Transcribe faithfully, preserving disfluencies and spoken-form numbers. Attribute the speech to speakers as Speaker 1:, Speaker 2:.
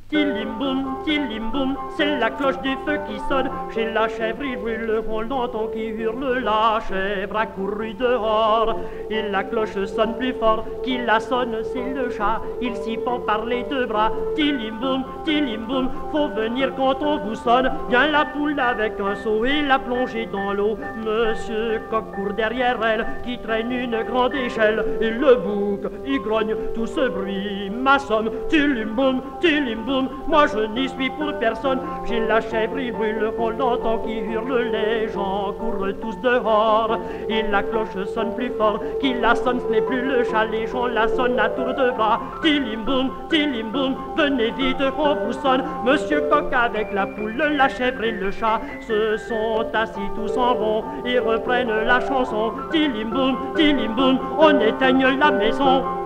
Speaker 1: Tilim-boum, tilim-boum, c'est la cloche du feu qui sonne. Chez la chèvre, il brûle, on l'entend qui hurle. La chèvre a couru dehors, et la cloche sonne plus fort. Qui la sonne, c'est le chat, il s'y pend par les deux bras. Tilim-boum, tilim-boum, faut venir quand on vous sonne. Vient la poule avec un seau et la plonger dans l'eau. Monsieur Coq court derrière elle, qui traîne une grande échelle. Et le bouc, il grogne, tout ce bruit m'assomme. Tilim-boum, tilim-boum, moi je n'y suis pour personne. J'ai la chèvre, il brûle, on l'entend qui hurle. Les gens courent tous dehors, et la cloche sonne plus fort. Qui la sonne, ce n'est plus le chat, les gens la sonnent à tour de bras. Tilim-boum, tilim-boum, venez vite, on vous sonne. Monsieur Coq avec la poule, la chèvre et le chat se sont assis tous en rond et reprennent la chanson. Tilim-boum, tilim-boum, on éteigne la maison.